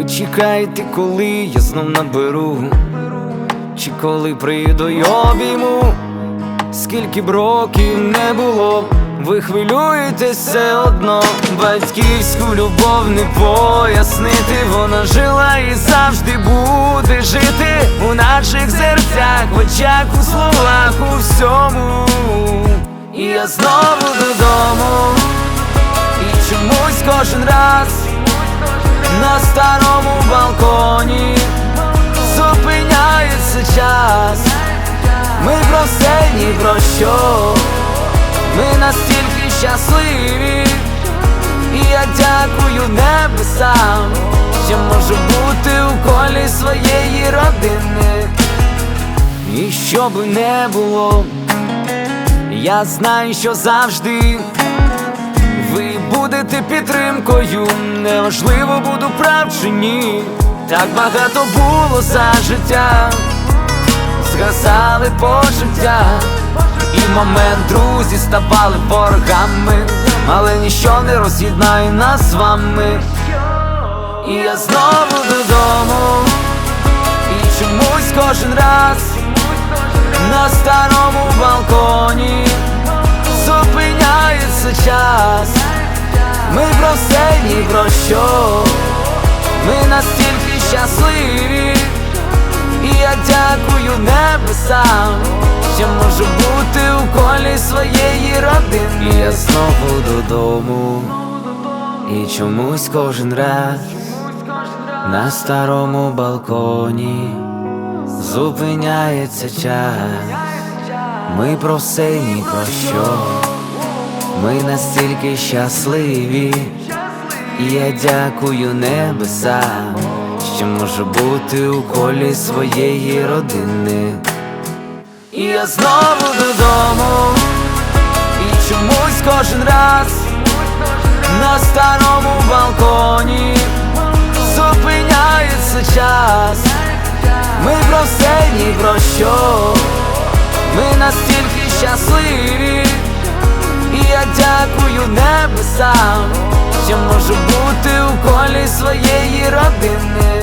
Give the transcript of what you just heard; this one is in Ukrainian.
Ви чекаєте, коли я знов наберу, чи коли прийду й обійму. Скільки б років не було, ви хвилюєтесь все одно. Батьківську любов не пояснити, вона жила і завжди буде жити у наших серцях, в очах, у словах, у всьому. І я знову додому, і чомусь кожен раз на старому балконі зупиняється час. Ми про все, ні про що, ми настільки щасливі. І я дякую небесам, що можу бути у колі своєї родини. І що би не було, я знаю, що завжди ви будете підтримкою. Неважливо, буду прав чи ні. Так багато було за життя, згасали почуття, і в момент друзі ставали ворогами, але ніщо не роз'єднає нас з вами. І я знову додому, і чомусь кожен раз на старому балконі зупиняється час. Ми про все, ні про що, ми настільки щасливі. І я дякую небесам, що можу бути у колі своєї родини. І я знову додому, і чомусь кожен раз на старому балконі зупиняється час. Ми про все, ні про що, ми настільки щасливі. І я дякую небесам, що можу бути у колі своєї родини. І я знову додому, і чомусь кожен раз на старому балконі зупиняється час. Ми про все, ні про що, ми настільки щасливі. І я дякую небесам, що можу бути у колі своєї родини.